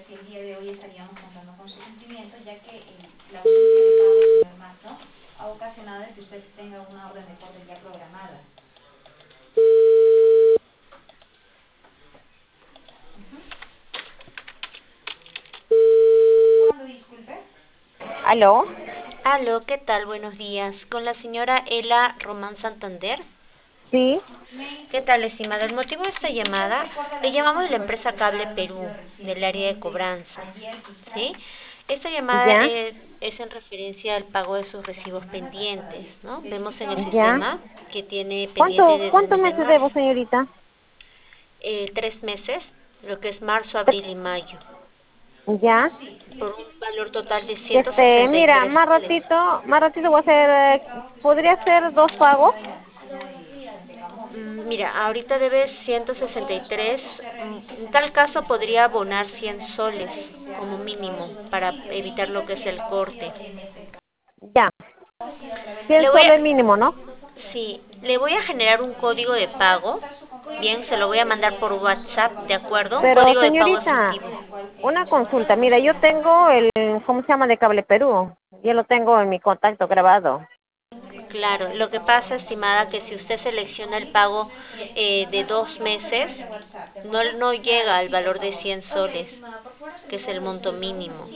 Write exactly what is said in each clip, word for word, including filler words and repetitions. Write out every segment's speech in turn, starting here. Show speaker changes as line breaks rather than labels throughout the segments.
si el día de hoy estaríamos contando con su cumplimiento, ya que eh, la ausencia de pago, señor Mazo, ha ocasionado que usted tenga una orden de corte ya programada. ¿Cuándo, disculpe?
¿Aló?
Aló, ¿qué tal? Buenos días. Con la señora Ela Román Santander.
Sí,
¿Qué tal, estimada? El motivo de esta llamada, le llamamos de la empresa Cable Perú, del área de cobranza, ¿sí? Esta llamada
ya,
es, es en referencia al pago de sus recibos pendientes, ¿no? Vemos en el
ya.
sistema que tiene pendiente
¿Cuánto,
desde el
cuánto
mes de
meses debo,
marzo,
señorita?
eh, tres meses, lo que es marzo, abril y mayo,
Ya.
por un valor total de ciento
Este,
sesenta y
mira,
tres
más
soles.
ratito, más ratito voy a hacer, eh, ¿podría hacer dos pagos?
Mm, Mira, ahorita debes ciento sesenta y tres. mm, En tal caso podría abonar cien soles como mínimo para evitar lo que es el corte.
Ya. cien
Le voy
soles
a,
mínimo, ¿no?
sí, le voy a generar un código de pago. Bien, se lo voy a mandar por WhatsApp, ¿de acuerdo? Un
Pero,
código de pago
señorita,
efectivo.
una consulta. Mira, yo tengo el, ¿cómo se llama? De Cable Perú. Yo lo tengo en mi contacto grabado.
Claro, lo que pasa, estimada, que si usted selecciona el pago eh, de dos meses, no, no llega al valor de cien soles, que es el monto mínimo.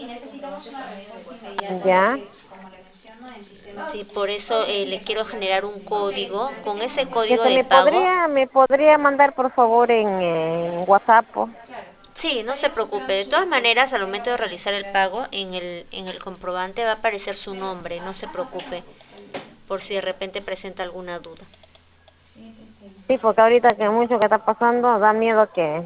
Ya.
Sí, por eso eh, le quiero generar un código. Con ese
Que
código
se
de
me
pago,
podría, me podría mandar por favor en, en WhatsApp. Po?
sí, no se preocupe. De todas maneras, al momento de realizar el pago, en el, en el comprobante va a aparecer su nombre. No se preocupe, por si de repente presenta alguna duda.
Sí, porque ahorita que mucho que está pasando, da miedo que...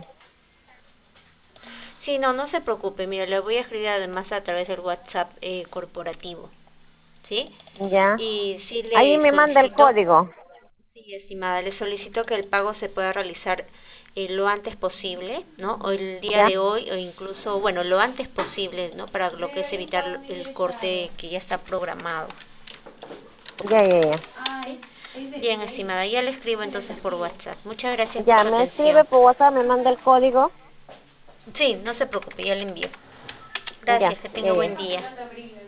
Sí, no, no se preocupe. Mira, le voy a escribir además a través del WhatsApp eh, corporativo, ¿sí?
Ya.
Y sí
Ahí
le
me manda el
solicito,
código.
sí, estimada, le solicito que el pago se pueda realizar eh, lo antes posible, ¿no? O el día
Ya.
de hoy, o incluso, bueno, lo antes posible, ¿no? Para lo que es evitar el corte que ya está programado.
Ya, ya, ya.
Bien, estimada, ya le escribo entonces por WhatsApp. Muchas gracias por
Ya,
su
me escribe
atención.
por WhatsApp, me manda el código.
Sí, no se preocupe, ya le envío.
Ya,
Gracias, que
ya,
tenga
ya.
buen día.